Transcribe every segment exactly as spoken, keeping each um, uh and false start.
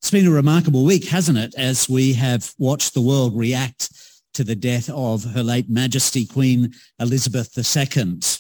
It's been a remarkable week, hasn't it, as we have watched the world react to the death of Her late Majesty Queen Elizabeth the Second.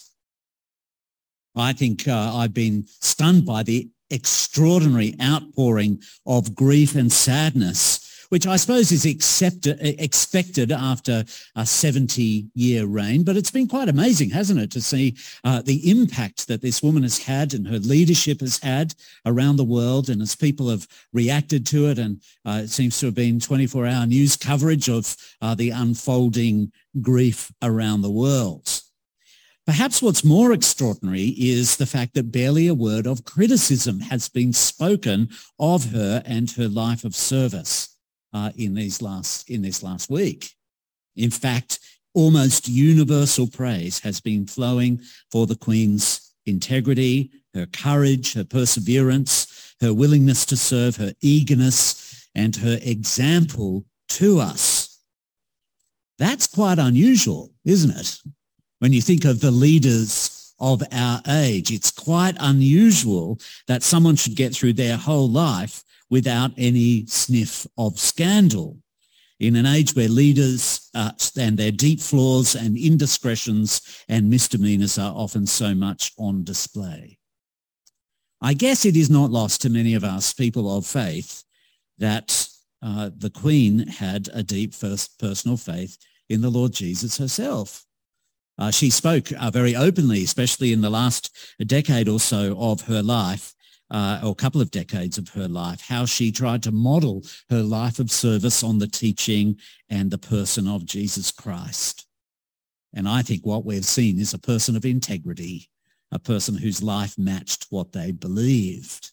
I think uh, I've been stunned by the extraordinary outpouring of grief and sadness, which I suppose is accepted, expected after a seventy-year reign. But it's been quite amazing, hasn't it, to see uh, the impact that this woman has had and her leadership has had around the world, and as people have reacted to it. And uh, it seems to have been twenty-four hour news coverage of uh, the unfolding grief around the world. Perhaps what's more extraordinary is the fact that barely a word of criticism has been spoken of her and her life of service uh, in these last in this last week. In fact, almost universal praise has been flowing for the Queen's integrity, her courage, her perseverance, her willingness to serve, her eagerness, and her example to us. That's quite unusual, isn't it? When you think of the leaders of our age, it's quite unusual that someone should get through their whole life without any sniff of scandal. In an age where leaders uh, and their deep flaws and indiscretions and misdemeanors are often so much on display. I guess it is not lost to many of us people of faith that uh, the Queen had a deep first personal faith in the Lord Jesus herself. Uh, she spoke uh, very openly, especially in the last decade or so of her life, uh, or a couple of decades of her life, how she tried to model her life of service on the teaching and the person of Jesus Christ. And I think what we've seen is a person of integrity, a person whose life matched what they believed.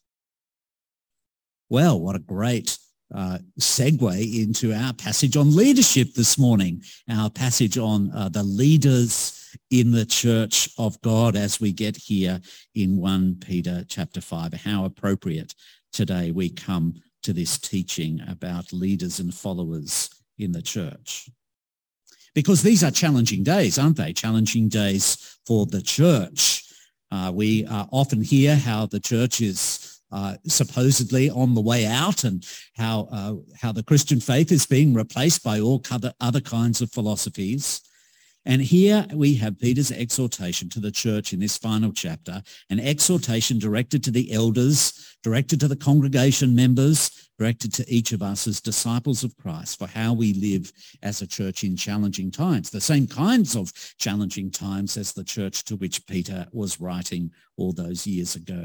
Well, what a great Uh, segue into our passage on leadership this morning, our passage on uh, the leaders in the Church of God as we get here in First Peter chapter five. How appropriate today we come to this teaching about leaders and followers in the church. Because these are challenging days, aren't they? Challenging days for the church. Uh, we uh, often hear how the church is Uh, supposedly on the way out, and how uh, how the Christian faith is being replaced by all other, other kinds of philosophies. And here we have Peter's exhortation to the church in this final chapter, an exhortation directed to the elders, directed to the congregation members, directed to each of us as disciples of Christ for how we live as a church in challenging times, the same kinds of challenging times as the church to which Peter was writing all those years ago.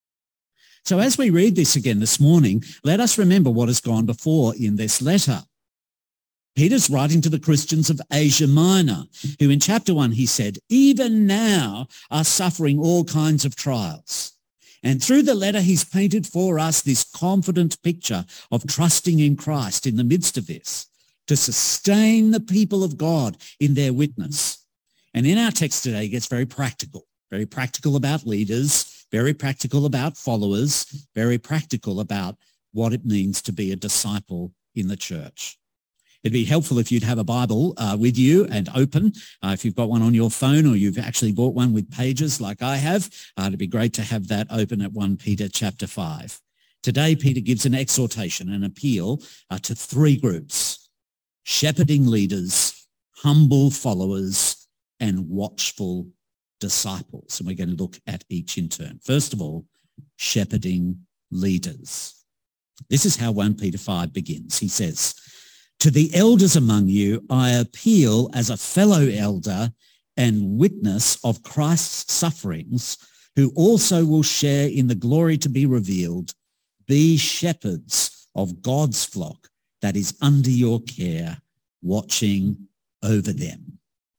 So as we read this again this morning, let us remember what has gone before in this letter. Peter's writing to the Christians of Asia Minor, who in chapter one, he said, even now are suffering all kinds of trials. And through the letter, he's painted for us this confident picture of trusting in Christ in the midst of this, to sustain the people of God in their witness. And in our text today, it gets very practical, very practical about leaders, very practical about followers, very practical about what it means to be a disciple in the church. It'd be helpful if you'd have a Bible uh, with you and open. Uh, if you've got one on your phone or you've actually bought one with pages like I have, uh, it'd be great to have that open at First Peter chapter five. Today, Peter gives an exhortation, an appeal uh, to three groups: shepherding leaders, humble followers, and watchful disciples. And we're going to look at each in turn. First of all, shepherding leaders. This is how First Peter five begins. He says, to the elders among you, I appeal as a fellow elder and witness of Christ's sufferings, who also will share in the glory to be revealed. Be shepherds of God's flock that is under your care, watching over them.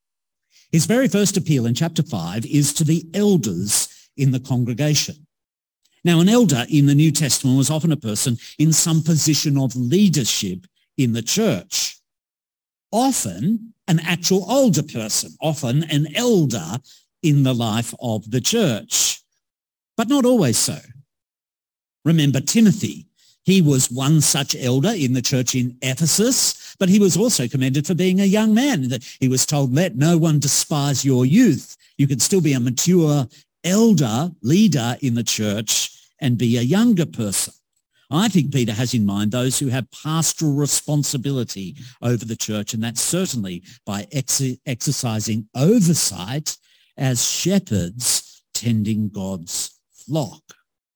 His very first appeal in chapter five is to the elders in the congregation. Now, an elder in the New Testament was often a person in some position of leadership in the church. Often an actual older person, often an elder in the life of the church, but not always so. Remember Timothy. He was one such elder in the church in Ephesus, but he was also commended for being a young man. He was told, let no one despise your youth. You can still be a mature elder, leader in the church and be a younger person. I think Peter has in mind those who have pastoral responsibility over the church, and that's certainly by ex- exercising oversight as shepherds tending God's flock.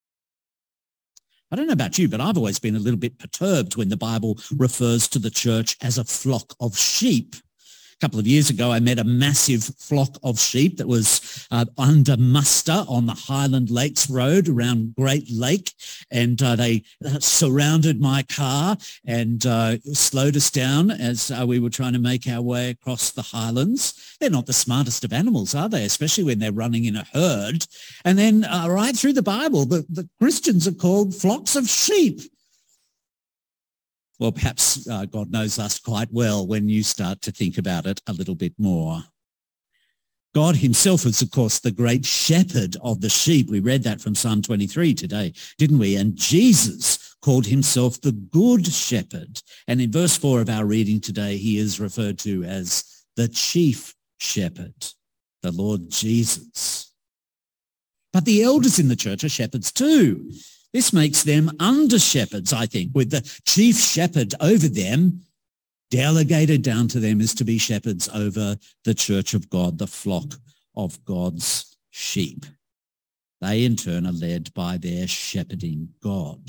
I don't know about you, but I've always been a little bit perturbed when the Bible refers to the church as a flock of sheep. A couple of years ago, I met a massive flock of sheep that was uh, under muster on the Highland Lakes Road around Great Lake, and uh, they uh, surrounded my car and uh, slowed us down as uh, we were trying to make our way across the Highlands. They're not the smartest of animals, are they? Especially when they're running in a herd. And then uh, right through the Bible, the, the Christians are called flocks of sheep. Well, perhaps uh, God knows us quite well when you start to think about it a little bit more. God himself is, of course, the great shepherd of the sheep. We read that from Psalm twenty-three today, didn't we? And Jesus called himself the good shepherd. And in verse four of our reading today, he is referred to as the chief shepherd, the Lord Jesus. But the elders in the church are shepherds too. This makes them under-shepherds, I think, with the chief shepherd over them. Delegated down to them is to be shepherds over the church of God, the flock of God's sheep. They, in turn, are led by their shepherding God.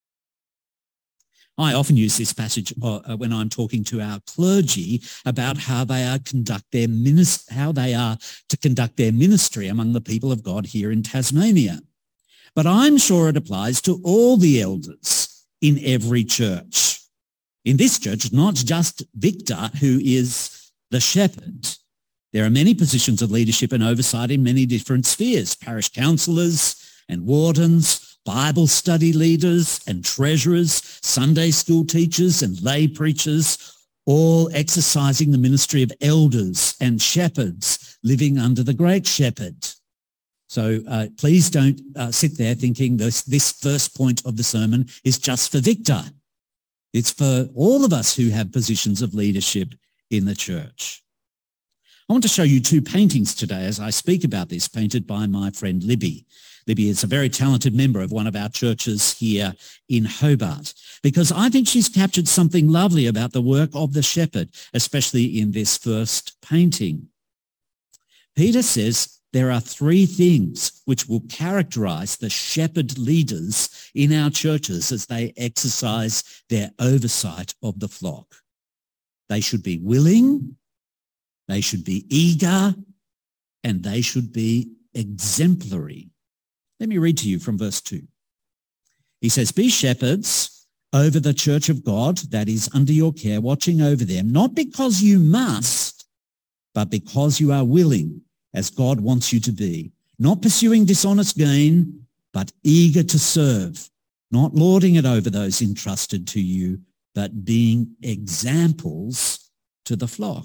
I often use this passage uh, when I'm talking to our clergy about how they are conduct their minis- how they are to conduct their ministry among the people of God here in Tasmania. But I'm sure it applies to all the elders in every church. In this church, not just Victor, who is the shepherd. There are many positions of leadership and oversight in many different spheres: parish councillors and wardens, Bible study leaders and treasurers, Sunday school teachers and lay preachers, all exercising the ministry of elders and shepherds living under the great shepherd. So uh, please don't uh, sit there thinking this, this first point of the sermon is just for Victor. It's for all of us who have positions of leadership in the church. I want to show you two paintings today as I speak about this, painted by my friend Libby. Libby is a very talented member of one of our churches here in Hobart, because I think she's captured something lovely about the work of the shepherd, especially in this first painting. Peter says, there are three things which will characterize the shepherd leaders in our churches as they exercise their oversight of the flock. They should be willing, they should be eager, and they should be exemplary. Let me read to you from verse two. He says, be shepherds over the church of God that is under your care, watching over them, not because you must, but because you are willing, as God wants you to be, not pursuing dishonest gain, but eager to serve, not lording it over those entrusted to you, but being examples to the flock.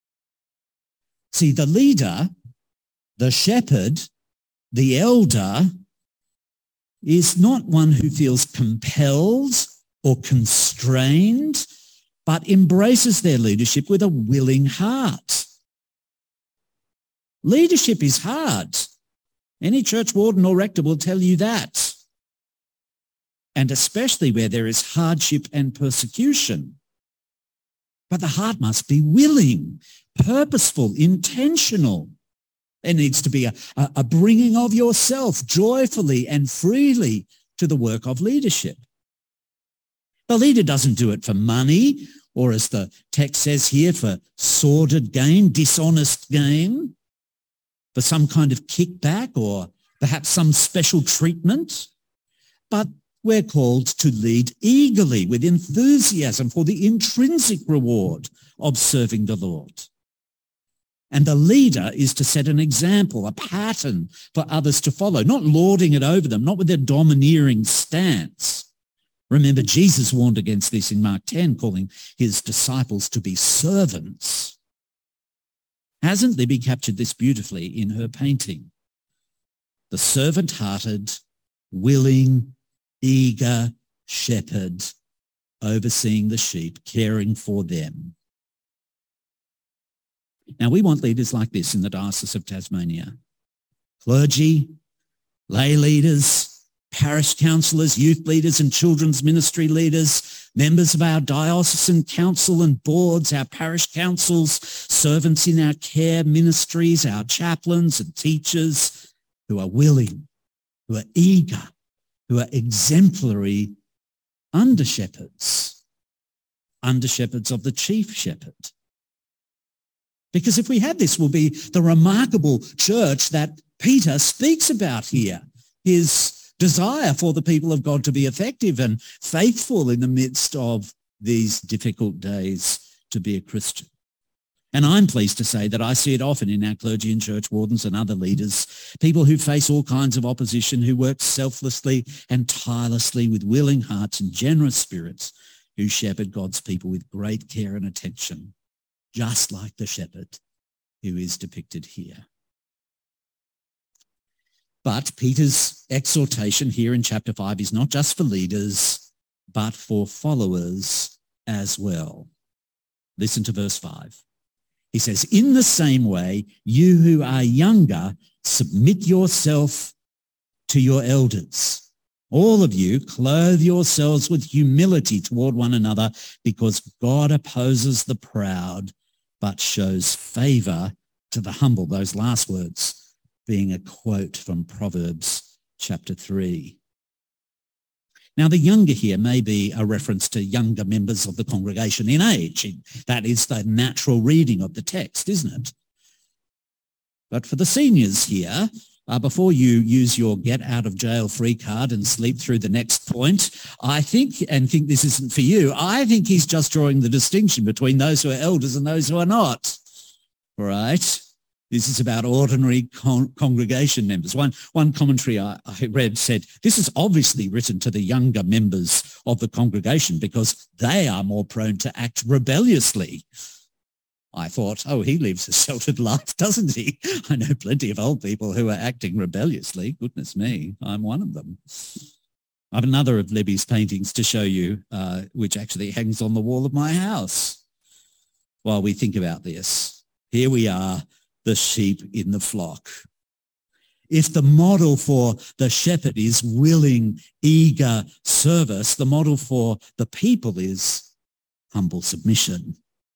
See, the leader, the shepherd, the elder is not one who feels compelled or constrained, but embraces their leadership with a willing heart. Leadership is hard. Any church warden or rector will tell you that. And especially where there is hardship and persecution. But the heart must be willing, purposeful, intentional. There needs to be a, a, a bringing of yourself joyfully and freely to the work of leadership. The leader doesn't do it for money, or as the text says here, for sordid gain, dishonest gain, for some kind of kickback or perhaps some special treatment. But we're called to lead eagerly with enthusiasm for the intrinsic reward of serving the Lord. And the leader is to set an example, a pattern for others to follow, not lording it over them, not with a domineering stance. Remember, Jesus warned against this in Mark ten, calling his disciples to be servants. Hasn't Libby captured this beautifully in her painting? The servant-hearted, willing, eager shepherd overseeing the sheep, caring for them. Now, we want leaders like this in the Diocese of Tasmania. Clergy, lay leaders, parish councillors, youth leaders and children's ministry leaders, members of our diocesan council and boards, our parish councils, servants in our care ministries, our chaplains and teachers who are willing, who are eager, who are exemplary under-shepherds, under-shepherds of the chief shepherd. Because if we have this, we'll be the remarkable church that Peter speaks about here, his desire for the people of God to be effective and faithful in the midst of these difficult days to be a Christian. And I'm pleased to say that I see it often in our clergy and church wardens and other leaders, people who face all kinds of opposition, who work selflessly and tirelessly with willing hearts and generous spirits, who shepherd God's people with great care and attention, just like the shepherd who is depicted here. But Peter's exhortation here in chapter five is not just for leaders, but for followers as well. Listen to verse five. He says, in the same way, you who are younger, submit yourself to your elders. All of you, clothe yourselves with humility toward one another, because God opposes the proud, but shows favor to the humble. Those last words being a quote from Proverbs chapter three. Now, the younger here may be a reference to younger members of the congregation in age. That is the natural reading of the text, isn't it? But for the seniors here, uh, before you use your get out of jail free card and sleep through the next point, I think, and think this isn't for you, I think he's just drawing the distinction between those who are elders and those who are not. All right? This is about ordinary con- congregation members. One, one commentary I, I read said, this is obviously written to the younger members of the congregation because they are more prone to act rebelliously. I thought, oh, he lives a sheltered life, doesn't he? I know plenty of old people who are acting rebelliously. Goodness me, I'm one of them. I have another of Libby's paintings to show you, uh, which actually hangs on the wall of my house while we think about this. Here we are, the sheep in the flock. If the model for the shepherd is willing, eager service, the model for the people is humble submission.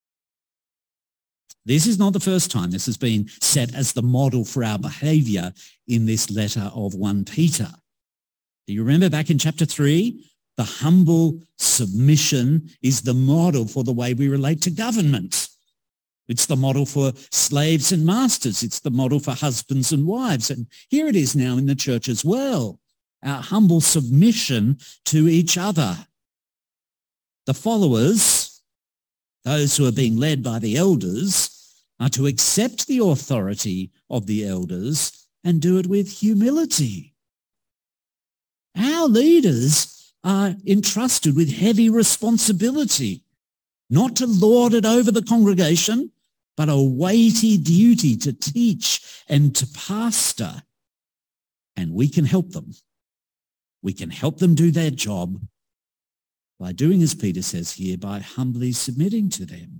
This is not the first time this has been set as the model for our behaviour in this letter of First Peter. Do you remember back in chapter three? The humble submission is the model for the way we relate to government. It's the model for slaves and masters. It's the model for husbands and wives. And here it is now in the church as well, our humble submission to each other. The followers, those who are being led by the elders, are to accept the authority of the elders and do it with humility. Our leaders are entrusted with heavy responsibility, not to lord it over the congregation, but a weighty duty to teach and to pastor. And we can help them. We can help them do their job by doing as Peter says here, by humbly submitting to them.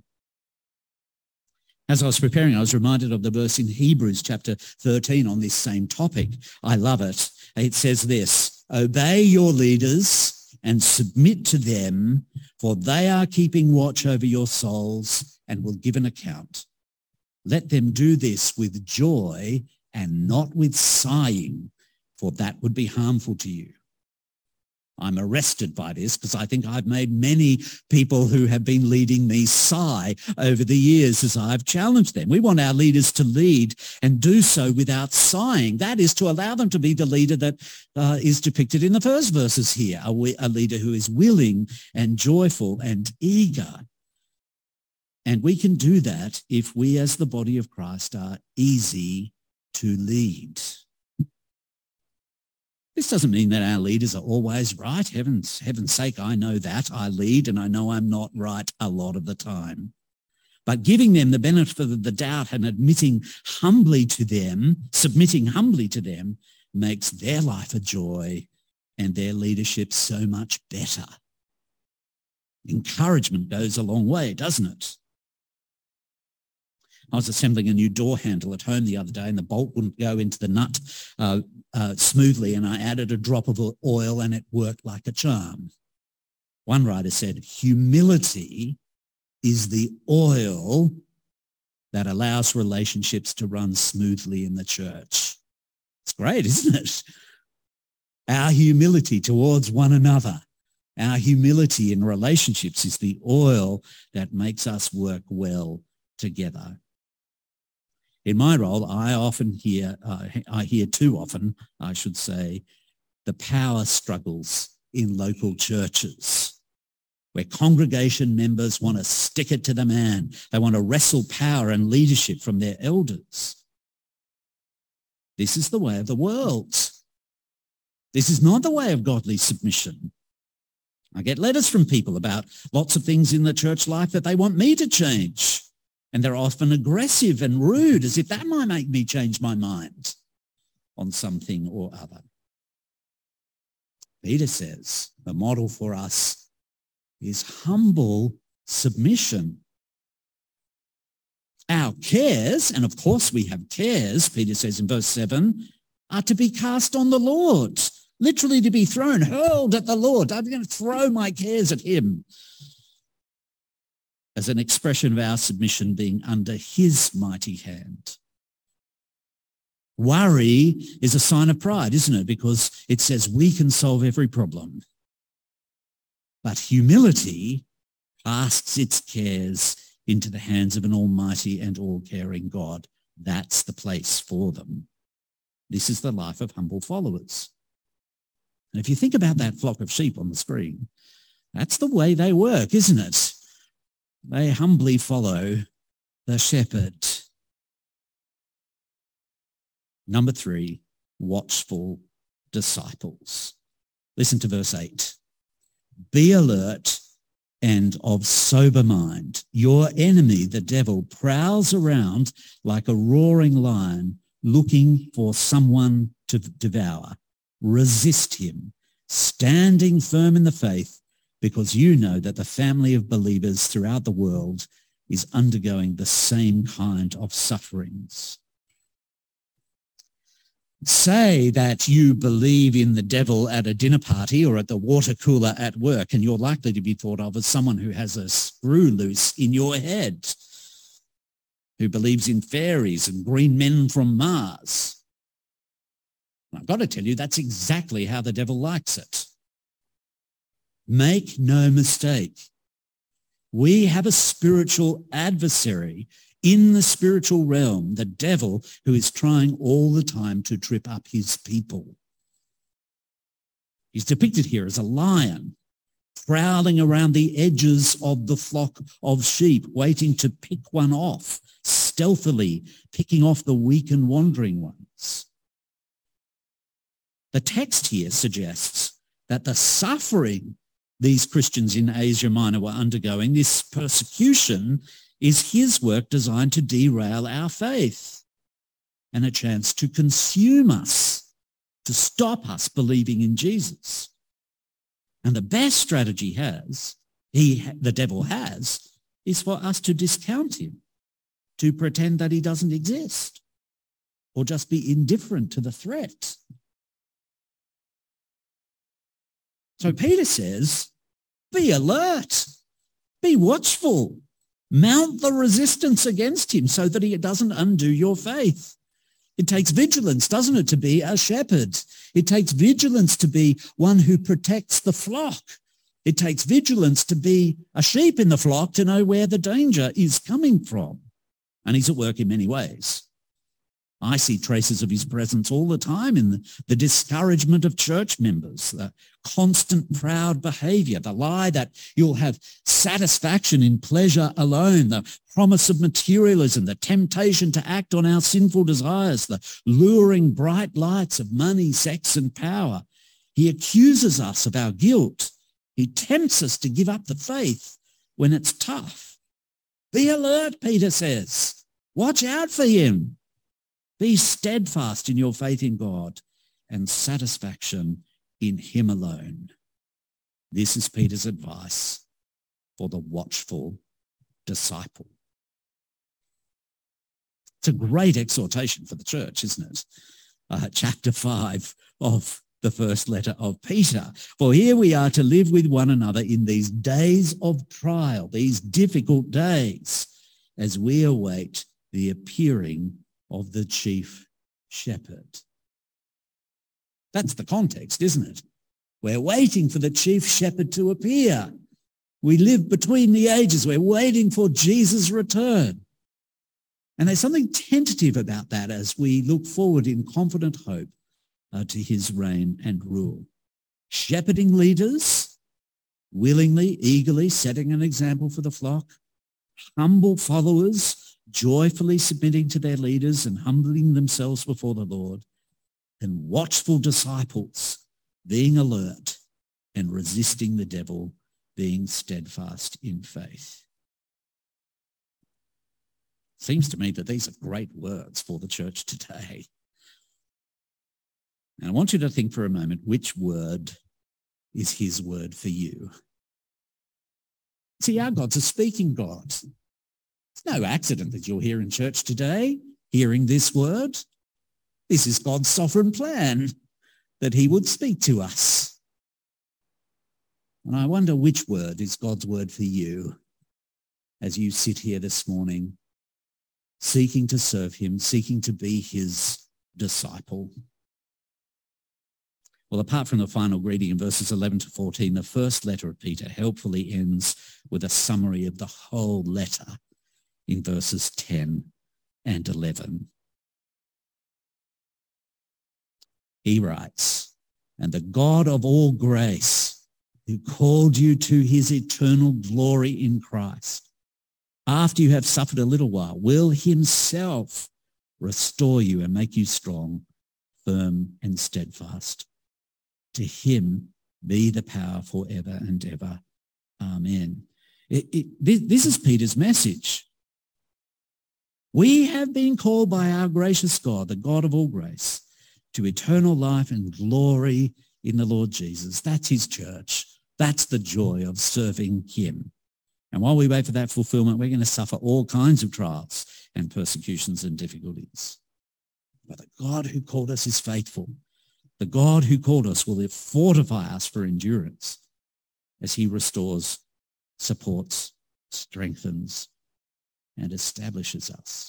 As I was preparing, I was reminded of the verse in Hebrews chapter thirteen on this same topic. I love it. It says this, obey your leaders and submit to them, for they are keeping watch over your souls and will give an account. Let them do this with joy and not with sighing, for that would be harmful to you. I'm arrested by this because I think I've made many people who have been leading me sigh over the years as I've challenged them. We want our leaders to lead and do so without sighing. That is to allow them to be the leader that uh, is depicted in the first verses here, a, a leader who is willing and joyful and eager. And we can do that if we as the body of Christ are easy to lead. This doesn't mean that our leaders are always right. Heaven's, heaven's sake, I know that. I lead and I know I'm not right a lot of the time. But giving them the benefit of the doubt and admitting humbly to them, submitting humbly to them, makes their life a joy and their leadership so much better. Encouragement goes a long way, doesn't it? I was assembling a new door handle at home the other day and the bolt wouldn't go into the nut uh, uh, smoothly, and I added a drop of oil and it worked like a charm. One writer said, humility is the oil that allows relationships to run smoothly in the church. It's great, isn't it? Our humility towards one another, our humility in relationships is the oil that makes us work well together. In my role, I often hear, uh, I hear too often, I should say, the power struggles in local churches, where congregation members want to stick it to the man. They want to wrestle power and leadership from their elders. This is the way of the world. This is not the way of godly submission. I get letters from people about lots of things in the church life that they want me to change. And they're often aggressive and rude, as if that might make me change my mind on something or other. Peter says the model for us is humble submission. Our cares, and of course we have cares, Peter says in verse seven, are to be cast on the Lord, literally to be thrown, hurled at the Lord. I'm going to throw my cares at him, as an expression of our submission being under his mighty hand. Worry is a sign of pride, isn't it? Because it says we can solve every problem. But humility casts its cares into the hands of an almighty and all-caring God. That's the place for them. This is the life of humble followers. And if you think about that flock of sheep on the screen, that's the way they work, isn't it? They humbly follow the shepherd. Number three, watchful disciples. Listen to verse eight. Be alert and of sober mind. Your enemy, the devil, prowls around like a roaring lion looking for someone to devour. Resist him, standing firm in the faith, because you know that the family of believers throughout the world is undergoing the same kind of sufferings. Say that you believe in the devil at a dinner party or at the water cooler at work, and you're likely to be thought of as someone who has a screw loose in your head, who believes in fairies and green men from Mars. I've got to tell you, that's exactly how the devil likes it. Make no mistake. We have a spiritual adversary in the spiritual realm, the devil, who is trying all the time to trip up his people. He's depicted here as a lion, prowling around the edges of the flock of sheep, waiting to pick one off, stealthily picking off the weak and wandering ones. The text here suggests that the suffering these Christians in Asia Minor were undergoing, this persecution, is his work designed to derail our faith and a chance to consume us, to stop us believing in Jesus. And the best strategy has, he, the devil has, is for us to discount him, to pretend that he doesn't exist, or just be indifferent to the threat. So Peter says, be alert, be watchful, mount the resistance against him so that he doesn't undo your faith. It takes vigilance, doesn't it, to be a shepherd? It takes vigilance to be one who protects the flock. It takes vigilance to be a sheep in the flock, to know where the danger is coming from. And he's at work in many ways. I see traces of his presence all the time in the, the discouragement of church members, the constant proud behavior, the lie that you'll have satisfaction in pleasure alone, the promise of materialism, the temptation to act on our sinful desires, the luring bright lights of money, sex, and power. He accuses us of our guilt. He tempts us to give up the faith when it's tough. Be alert, Peter says. Watch out for him. Be steadfast in your faith in God and satisfaction in him alone. This is Peter's advice for the watchful disciple. It's a great exhortation for the church, isn't it? Uh, chapter five of the first letter of Peter. For here we are to live with one another in these days of trial, these difficult days, as we await the appearing of the chief shepherd. That's the context, isn't it? We're waiting for the chief shepherd to appear. We live between the ages. We're waiting for Jesus' return. And there's something tentative about that as we look forward in confident hope uh, to his reign and rule. Shepherding leaders, willingly, eagerly setting an example for the flock. Humble followers, joyfully submitting to their leaders and humbling themselves before the Lord. And watchful disciples, being alert and resisting the devil, being steadfast in faith. Seems to me that these are great words for the church today. And I want you to think for a moment, which word is his word for you? See, our God's a speaking God. It's no accident that you're here in church today, hearing this word. This is God's sovereign plan, that he would speak to us. And I wonder which word is God's word for you as you sit here this morning, seeking to serve him, seeking to be his disciple. Well, apart from the final greeting in verses eleven to fourteen, the first letter of Peter helpfully ends with a summary of the whole letter in verses ten and eleven. He writes, "And the God of all grace, who called you to his eternal glory in Christ, after you have suffered a little while, will himself restore you and make you strong, firm and steadfast. To him be the power forever and ever. Amen." It, it, this, this is Peter's message. We have been called by our gracious God, the God of all grace, to eternal life and glory in the Lord Jesus. That's his church. That's the joy of serving him. And while we wait for that fulfillment, we're going to suffer all kinds of trials and persecutions and difficulties. But the God who called us is faithful. The God who called us will fortify us for endurance as he restores, supports, strengthens, and establishes us.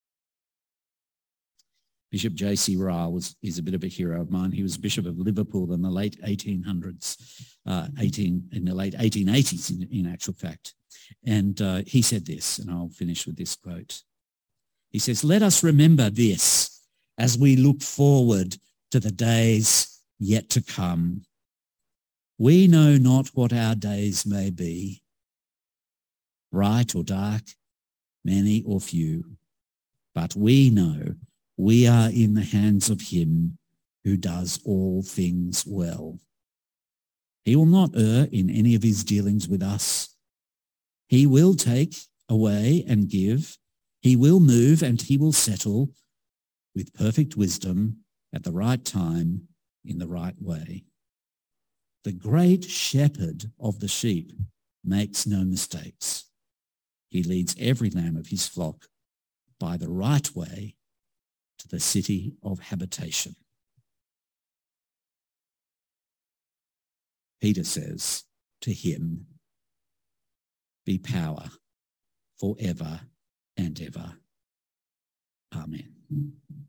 Bishop J C Ryle was, is a bit of a hero of mine. He was Bishop of Liverpool in the late eighteen hundreds, uh, eighteen, in the late eighteen eighties in, in actual fact. And uh, he said this, and I'll finish with this quote. He says, "Let us remember this as we look forward to the days yet to come. We know not what our days may be, bright or dark, many or few, but we know we are in the hands of him who does all things well. He will not err in any of his dealings with us. He will take away and give. He will move and he will settle with perfect wisdom at the right time in the right way. The great shepherd of the sheep makes no mistakes. He leads every lamb of his flock by the right way to the city of habitation." Peter says, to him be power forever and ever. Amen.